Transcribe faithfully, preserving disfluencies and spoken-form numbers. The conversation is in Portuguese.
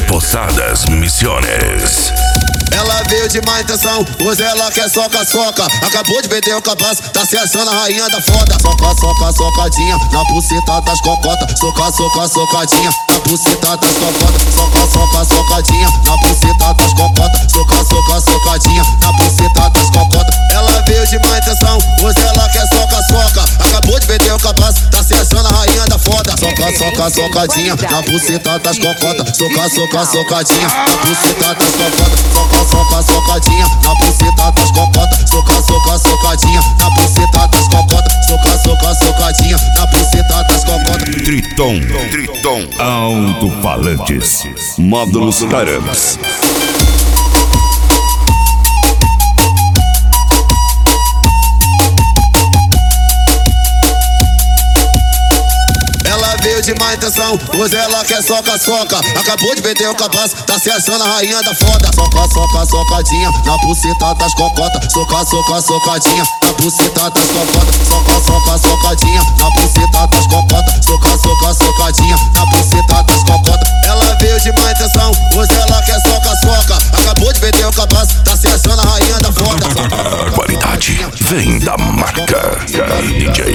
Posadas Misiones. Ela veio de má intenção, hoje ela quer soca-soca. Acabou de vender o cabaço, tá se achando a rainha da foda. Soca, soca, socadinha, na buceta das cocotas. Soca, soca, socadinha, na buceta das cocotas. Soca, soca, socadinha, na buceta das cocotas. Soca, soca, socadinha, na buceta das cocotas. Ela veio de má intenção, hoje ela quer soca-soca. Acabou de vender o cabaço, tá se achando a rainha da foda. Soca, soca, socadinha, na buceta das cocotas. Soca, soca, socadinha, na buceta das cocotas. Soca, soca, socadinha, na buceta das cocotas. Soca, soca, socadinha, na buceta das cocotas. Soca, soca, socadinha, na buceta das cocotas. Triton, Triton, alto-falantes, módulos carambas. Veio de má intenção, hoje ela quer soca-soca. Acabou de vender o cabaço, tá se achando a rainha da foda. Soca, soca, socadinha, na buceta das cocotas. Soca, soca, socadinha, na buceta das cocotas. Soca, soca, socadinha, na buceta das cocotas. Soca, soca, socadinha, na buceta das cocotas. Ela veio de má intenção, hoje ela quer soca-soca. Acabou de vender o cabaço, tá se achando a rainha da foda. A qualidade vem da marca D J